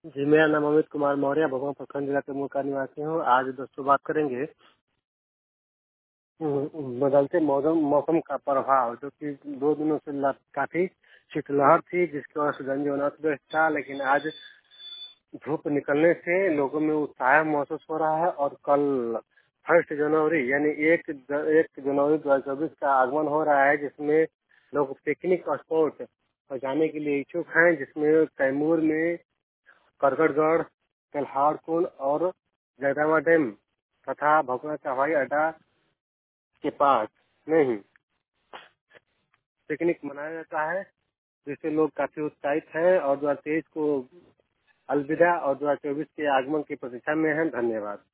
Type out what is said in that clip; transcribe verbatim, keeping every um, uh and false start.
जी, मेरा नाम अमित कुमार मौर्य, भभुआ प्रखंड जिला के मूल का निवासी हूँ। आज दोस्तों बात करेंगे उम, उम, बदलते मौसम मौसम का प्रभाव, जो कि दो दिनों से ल काफ़ी शीतलहर थी, जिसकी वजह से जनजीवन अस्त-व्यस्त था। लेकिन आज धूप निकलने से लोगों में उत्साह महसूस हो रहा है और कल फर्स्ट जनवरी यानी एक ज एक जनवरी दो हज़ार चौबीस का आगमन हो रहा है, जिसमें लोग पिकनिक स्पॉट पर जाने के लिए इच्छुक हैं, जिसमें कैमूर में करकटगढ़, कल्हार-कुंड और जगदम्बा डैम तथा भभुआ का हवाई अड्डा के पास में ही पिकनिक मनाया जाता है, जिससे लोग काफी उत्साहित हैं और दो हज़ार तेईस को अलविदा और दो हज़ार चौबीस के आगमन की प्रतीक्षा में हैं। धन्यवाद।